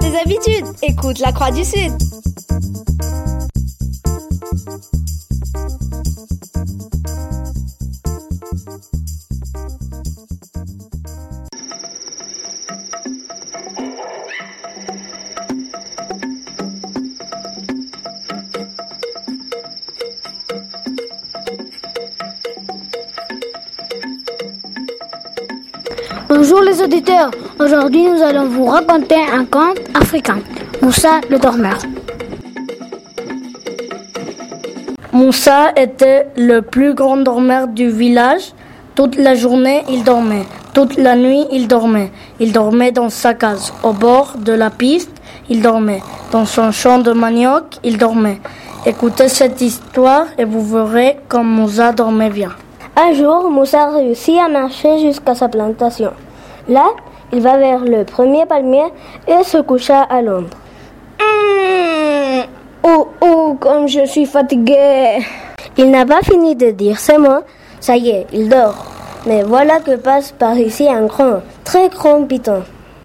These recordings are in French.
tes habitudes, écoute la Croix du Sud. Bonjour les auditeurs, aujourd'hui nous allons vous raconter un conte africain, Moussa le dormeur. Moussa était le plus grand dormeur du village. Toute la journée il dormait, toute la nuit il dormait. Il dormait dans sa case, au bord de la piste, il dormait. Dans son champ de manioc, il dormait. Écoutez cette histoire et vous verrez comme Moussa dormait bien. Un jour, Moussa réussit à marcher jusqu'à sa plantation. Là, il va vers le premier palmier et se coucha à l'ombre. Comme je suis fatigué. Il n'a pas fini de dire ces mots. Ça y est, il dort. Mais voilà que passe par ici un grand, très grand python.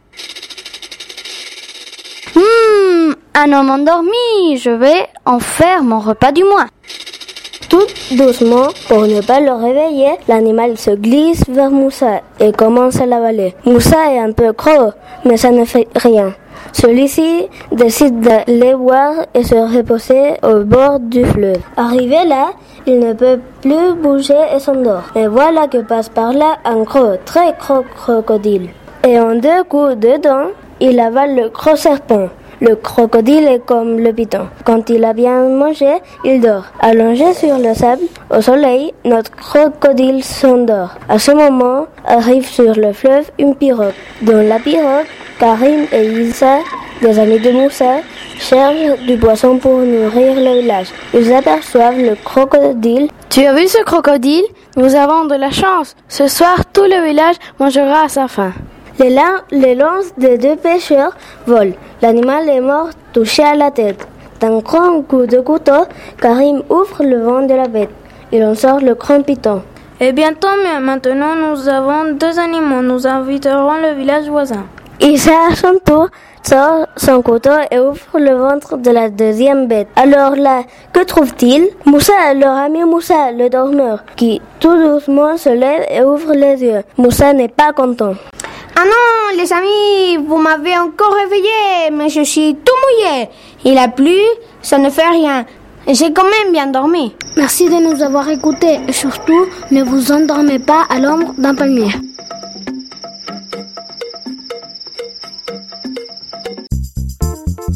Un homme endormi, je vais en faire mon repas du mois. Tout doucement, pour ne pas le réveiller, l'animal se glisse vers Moussa et commence à l'avaler. Moussa est un peu gros, mais ça ne fait rien. Celui-ci décide d'aller boire et se reposer au bord du fleuve. Arrivé là, il ne peut plus bouger et s'endort. Et voilà que passe par là un gros, très gros crocodile. Et en 2 coups de dents, il avale le gros serpent. Le crocodile est comme le python. Quand il a bien mangé, il dort. Allongé sur le sable, au soleil, notre crocodile s'endort. À ce moment, arrive sur le fleuve une pirogue. Dans la pirogue, Karim et Issa, des amis de Moussa, cherchent du poisson pour nourrir le village. Ils aperçoivent le crocodile. Tu as vu ce crocodile? Nous avons de la chance. Ce soir, tout le village mangera à sa faim. Les lances des 2 pêcheurs volent. L'animal est mort, touché à la tête. D'un grand coup de couteau, Karim ouvre le ventre de la bête. Il en sort le grand python. Eh bien, tant mieux. Maintenant, nous avons 2 animaux. Nous inviterons le village voisin. Issa, à son tour, sort son couteau et ouvre le ventre de la 2e bête. Alors là, que trouve-t-il? Moussa, leur ami Moussa, le dormeur, qui tout doucement se lève et ouvre les yeux. Moussa n'est pas content. Ah non, les amis, vous m'avez encore réveillé, mais je suis tout mouillé. Il a plu, ça ne fait rien. J'ai quand même bien dormi. Merci de nous avoir écoutés et surtout, ne vous endormez pas à l'ombre d'un palmier.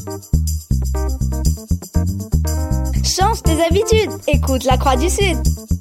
Change tes habitudes, écoute la Croix du Sud.